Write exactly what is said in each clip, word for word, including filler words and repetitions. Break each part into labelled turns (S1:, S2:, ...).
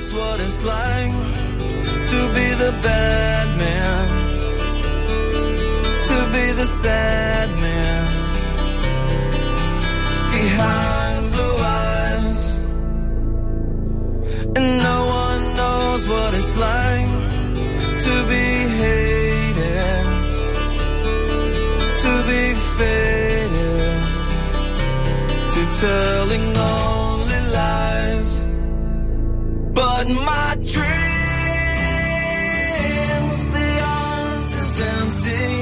S1: knows what it's like to be the bad man, to be the sad man behind blue eyes. And no one knows what it's like to be hated, to be faded, to telling only lies. But my dreams, they aren't as empty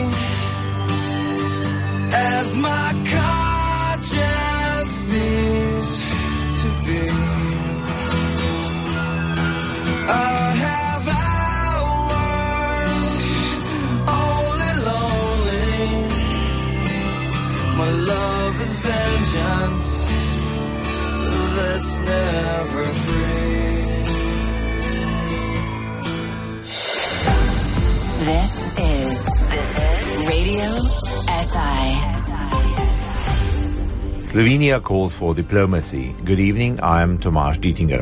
S1: as my conscience seems to be. I have hours only lonely. My love is vengeance that's never free.
S2: This is, this is Radio S I.
S3: Slovenia calls for diplomacy. Good evening, I am Tomáš Dietinger.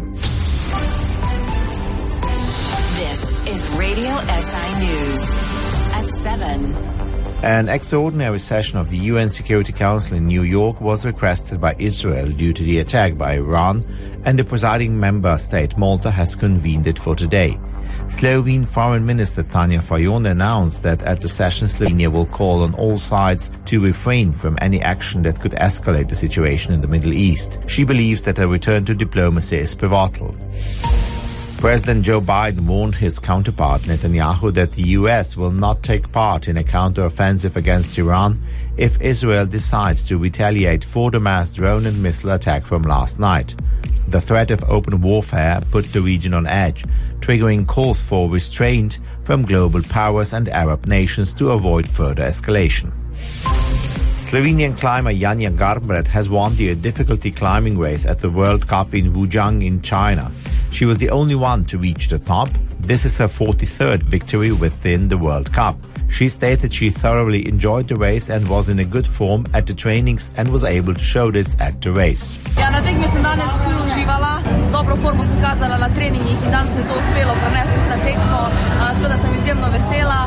S2: This is Radio S I News at seven.
S3: An extraordinary session of the U N Security Council in New York was requested by Israel due to the attack by Iran, and the presiding member state Malta has convened it for today. Slovene Foreign Minister Tanja Fajon announced that at the session Slovenia will call on all sides to refrain from any action that could escalate the situation in the Middle East. She believes that a return to diplomacy is pivotal. President Joe Biden warned his counterpart Netanyahu that the U S will not take part in a counter-offensive against Iran if Israel decides to retaliate for the mass drone and missile attack from last night. The threat of open warfare put the region on edge, triggering calls for restraint from global powers and Arab nations to avoid further escalation. Slovenian climber Janja Garnbret has won the difficulty climbing race at the World Cup in Wuzhang in China. She was the only one to reach the top. This is her forty-third victory within the World Cup. She stated she thoroughly enjoyed the race and was in a good form at the trainings and was able to show this at the race.
S4: Ja, na tekmi sem danes ful uživala. Dobro formo sem kazala na treningih in danes mi to uspelo prenesti na tekmo, tako da sem izjemno vesela.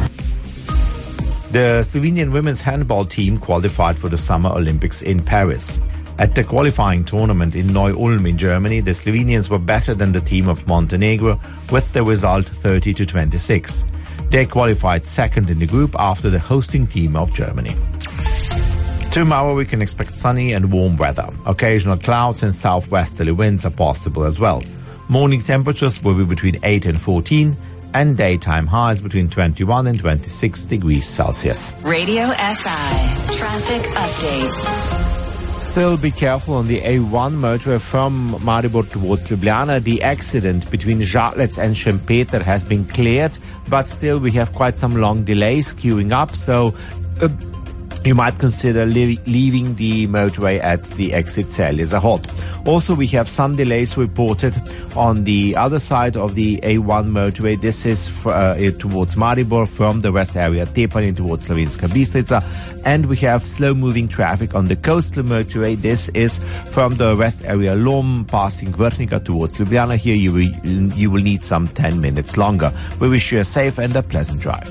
S3: The Slovenian women's handball team qualified for the Summer Olympics in Paris. At the qualifying tournament in Neu-Ulm in Germany, the Slovenians were better than the team of Montenegro with the result thirty to twenty-six. They qualified second in the group after the hosting team of Germany. Tomorrow we can expect sunny and warm weather. Occasional clouds and southwesterly winds are possible as well. Morning temperatures will be between eight and fourteen, and daytime highs between twenty-one and twenty-six degrees Celsius.
S2: Radio S I traffic update.
S3: Still be careful on the A one motorway from Maribor towards Ljubljana. The accident between Žatlec and Šempeter has been cleared, but still we have quite some long delays queuing up, so uh, you might consider li- leaving the motorway at the exit Celje-Zahod. Also, we have some delays reported on the other side of the A one motorway. This is for, uh, towards Maribor from the west area Tepanin towards Slovenska Bistrica. And we have slow-moving traffic on the coastal motorway. This is from the west area Lom passing Vrhnika towards Ljubljana. Here you will, you will need some ten minutes longer. We wish you a safe and a pleasant drive.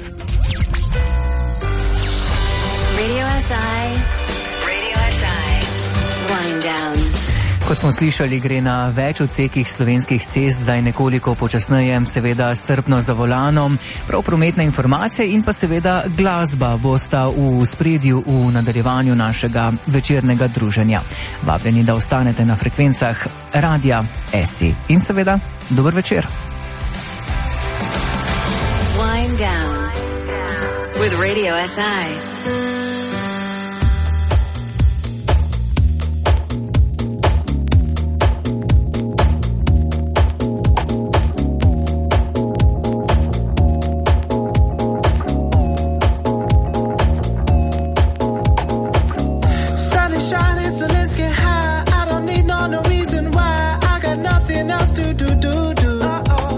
S2: Radio S I. Radio S I. Wind down.
S5: Kot smo slišali, gre na več odsekih slovenskih cest zdaj nekoliko počasneje, seveda strpno za volanom. Prav prometna informacija in pa seveda glasba bosta v spredju v nadaljevanju našega večernega druženja. Vabljeni, da ostanete na frekvencah Radia S I. In seveda, dober večer.
S2: Wind down with Radio S I.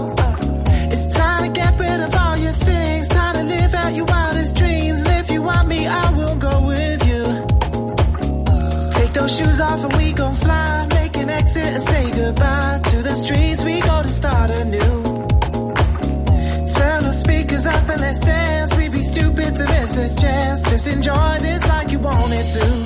S6: You want me
S1: to